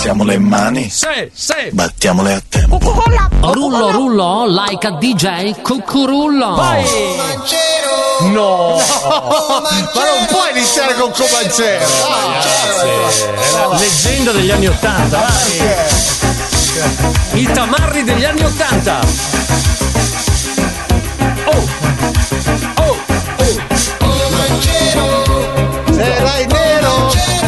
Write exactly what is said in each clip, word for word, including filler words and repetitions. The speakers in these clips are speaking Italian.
Alziamo le mani. Sì, sì. Battiamole a tempo. Rullo, rullo, like a D J Cucurullo. Vai. No. Ma non puoi iniziare con Comancero. Ragazzi, è la leggenda degli anni Ottanta. Vai. I tamarri degli anni Ottanta. Oh. Oh. Oh. Comancero. Sarai nero.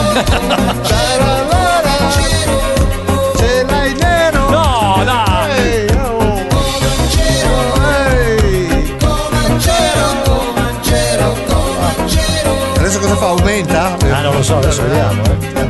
Cosa fa? Aumenta? Ah, non lo so, adesso vediamo. Eh.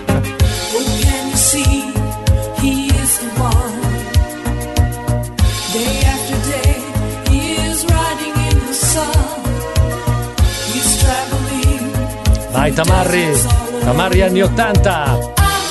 Vai Tamarri, Tamarri anni ottanta.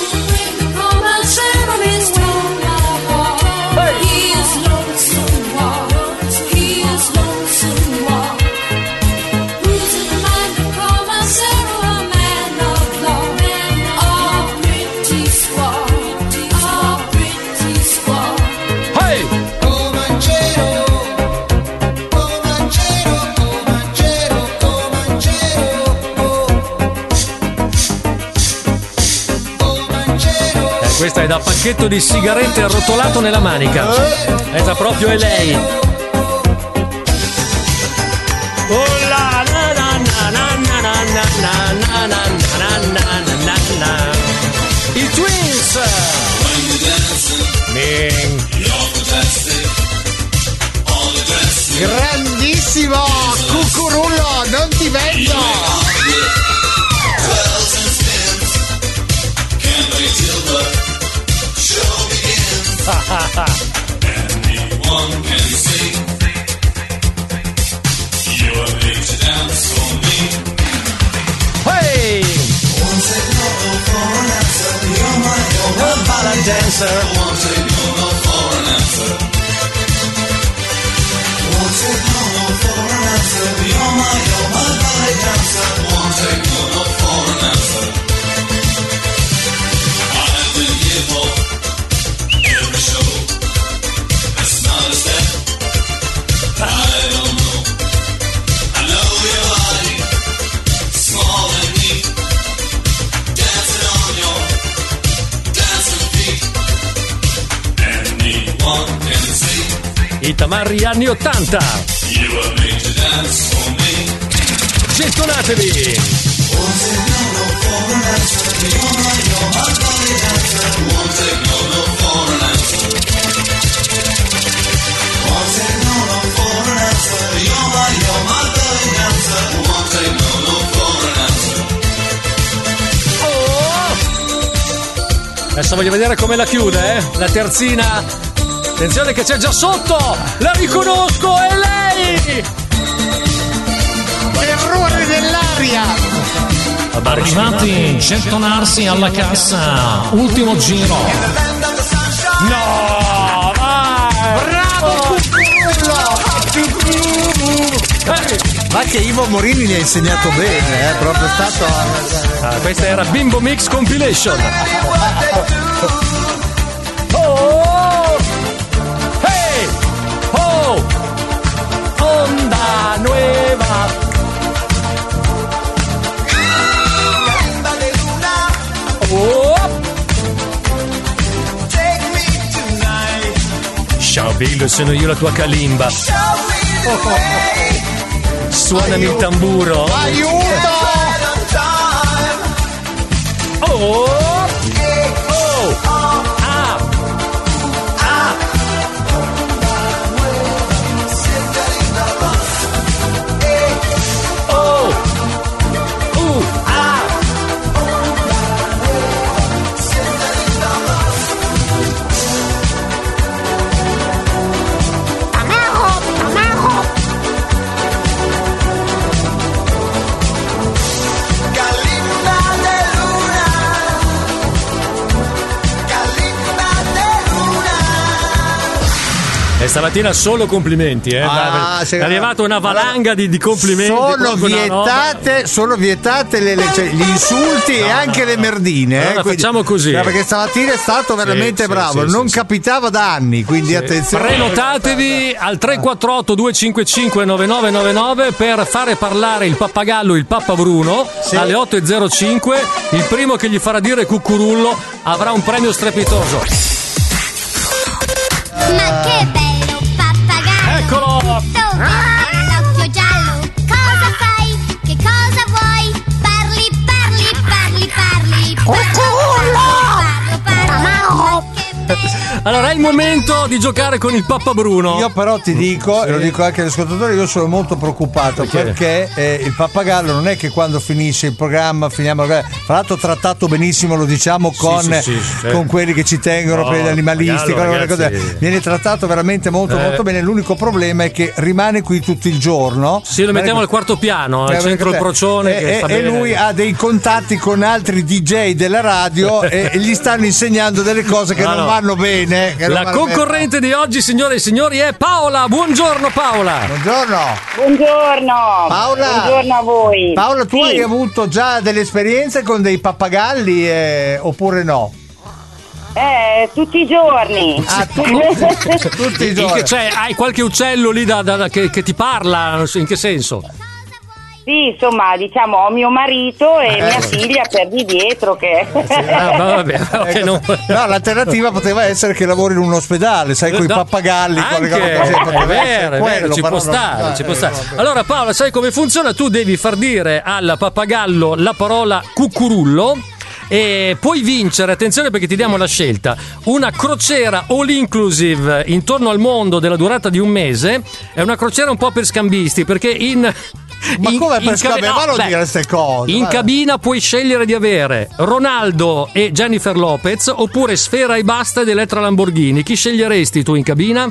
Questa è da pacchetto di sigarette arrotolato nella manica. Questa proprio è lei. Oh la na na na na na na na na na na na na. I Twins. Ming. Grandissimo Cucurullo, non ti vendo. Anyone can see you are made to dance for me. Hey! Won't take no for an answer. You're my, you're my ballet dancer. Won't take no for an answer. Won't take no for an answer. You're my, you're my ballet dancer. Won't take no for an answer. I will give up every show. That's not a step. I don't know. I know your body, small and neat, dancing on your dancing feet. Anyone can see. I Tamarri anni ottanta. You were made to dance for me. Gettonatevi. Won't take no no for an answer. You're my, you're my body dancer. Won't take no no for an answer. Won't take no no for an answer. You're my, you're my belly dancer. Won't take no no for an answer. Oh! Adesso voglio vedere come la chiude, eh? La terzina. Attenzione che c'è già sotto. La riconosco, è lei. Terrore dell'aria. Arrivati, gettonarsi alla cassa. Ultimo giro. No, vai. Bravo Cucurullo. Ma che Ivo Morini gli ha insegnato bene, è proprio stato. Ah, questa era Bimbo Mix Compilation. Oh! Hey! Oh! Onda nueva. Oh! Ciao Bill, sono io la tua kalimba. Suonami il tamburo. Aiuto! Oh! Oh! Ah! Ah! Oh! Uh! Ah! stamattina solo complimenti, eh. Ah, è sì, arrivata una valanga di, di complimenti. Sono comunque una vietate, roba. sono vietate le, le- cioè, gli insulti e anche le merdine. eh, Allora quindi- facciamo così. eh, Perché stamattina è stato veramente sì, bravo, sì, non sì, capitava da anni, quindi attenzione. Prenotatevi al tre quattro otto due cinque cinque nove nove nove nove per fare parlare il pappagallo, il Pappa Bruno, Sì. alle otto e zero cinque. Il primo che gli farà dire cucurullo avrà un premio strepitoso. Ma che bello pappagallo! Eccolo! Dove hai l'occhio giallo? Cosa fai? Che cosa vuoi? Parli, parli, parli, parli! Parlo, parlo, parlo! Ma che bello! Allora è il momento di giocare con il Pappa Bruno. Io però ti dico, e lo dico anche agli ascoltatori, io sono molto preoccupato Perché? perché eh, il pappagallo non è che quando finisce il programma finiamo. Tra l'altro trattato benissimo, lo diciamo, con, sì, sì, sì. con quelli che ci tengono, No, per gli animalisti, pappagallo, quelle cose. ragazzi. Viene trattato veramente molto Eh. molto bene. L'unico problema è che rimane qui tutto il giorno. Sì, lo mettiamo al quarto piano, al Eh, centro il procione. e, che e- sta e bene. lui ha dei contatti con altri D J della radio e, e gli stanno insegnando delle cose che No, non no. vanno bene. Che non La vanno bene. concorrente di oggi, signore e signori, è Paola. Buongiorno Paola. Buongiorno. Buongiorno. Paola. Buongiorno a voi. Paola, tu Sì. hai avuto già delle esperienze con dei pappagalli eh, oppure no? Eh, tutti i giorni. Ah, tu- tutti i In giorni. che- cioè, hai qualche uccello lì da- da- da- che, che ti parla? Non so, in che senso? Sì, insomma, diciamo, ho mio marito e Eh. mia figlia per di dietro che... Ah, va- vabbè, ok, Ecco, non- no, l'alternativa poteva essere che lavori in un ospedale, sai, con i No, pappagalli. con le anche, cose così, è poteva essere vero, è quello, vero, ci però può non- stare, eh, ci può eh, stare. vabbè. Allora Paola, sai come funziona? Tu devi far dire al pappagallo la parola cucurullo e puoi vincere, attenzione perché ti diamo la scelta, una crociera all inclusive intorno al mondo della durata di un mese. È una crociera un po' per scambisti perché in... Ma in- come per in scambi- cabi- ma non beh, dire queste cose, in vai. cabina puoi scegliere di avere Ronaldo e Jennifer Lopez oppure Sfera e Basta ed Elettra Lamborghini. Chi sceglieresti tu in cabina?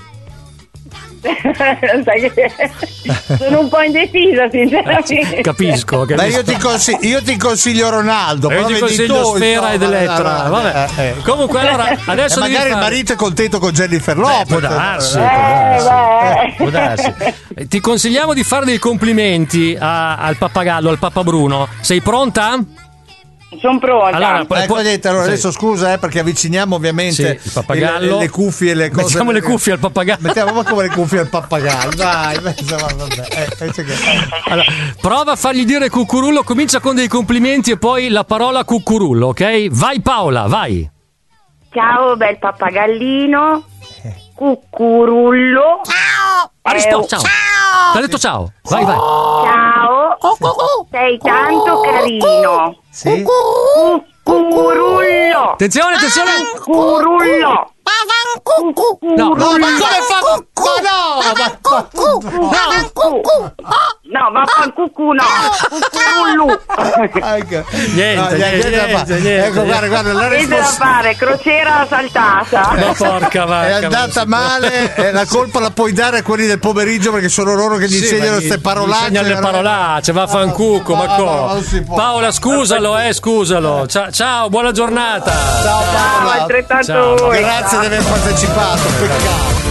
Sai che sono un po' indecisa, sinceramente. Capisco, Beh, capisco. io ti, consiglio, io ti consiglio Ronaldo. Io però ti vedi consiglio tu, Sfera insomma, ed Elettra. eh, Vabbè. eh, eh. Comunque, allora, adesso E devi magari il fare- marito è contento con Jennifer Eh, Lopez. può darsi, può Eh, darsi. beh. Può darsi. Eh, Ti consigliamo di fare dei complimenti a- al pappagallo, al Pappa Bruno. Sei pronta? Sono pronta. Allora, poi- Ecco, poi- vedete, allora sì. adesso scusa, eh, perché avviciniamo ovviamente Sì, il pappagallo. le, le cuffie e le cose. Mettiamo le cuffie al pappagallo. Mettiamo ma come le cuffie al pappagallo. Dai, insomma, vabbè. Eh, invece che- Allora, prova a fargli dire cucurullo, comincia con dei complimenti e poi la parola cucurullo, ok? Vai Paola, vai. Ciao, bel pappagallino. Cucurullo. Ha risposto, ciao. Ti ha detto ciao. Vai, vai. Ciao. Sei tanto carino. Sì? Cucurullo. Attenzione, attenzione. Curullo. No, No, ma come fa? Ma no, ma- No, vaffancucù no. Cucurullu. Ecco. Niente, No, niente, da niente, fare. niente. Ecco, guarda, guarda, la Niente da risposta fare, crociera saltata. Ma porca è vacca. andata male e la colpa la puoi dare a quelli del pomeriggio perché sono loro che gli Sì, insegnano ma queste gli- parolacce. gli insegnano le parolacce, va a fancucco, ma No, no, co- non si può. Paola, scusalo, eh, scusalo. Ciao, ciao, buona giornata. Ciao Ciao, Paola. altrettanto Ciao. voi. Grazie di aver partecipato. Peccato.